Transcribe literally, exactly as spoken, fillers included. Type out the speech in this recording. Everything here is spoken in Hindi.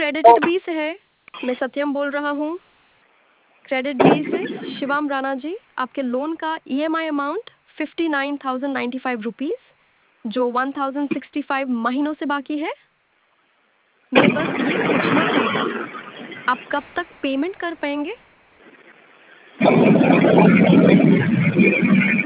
क्रेडिट बी से है। मैं सत्यम बोल रहा हूँ क्रेडिट बी से। शिवम राणा जी, आपके लोन का EMI amount fifty nine thousand ninety five rupees जो वन थाउजेंड सिक्सटी फाइव महीनों से बाकी है। मैं बस ये पूछना चाहती थी, आप कब तक पेमेंट कर पाएंगे?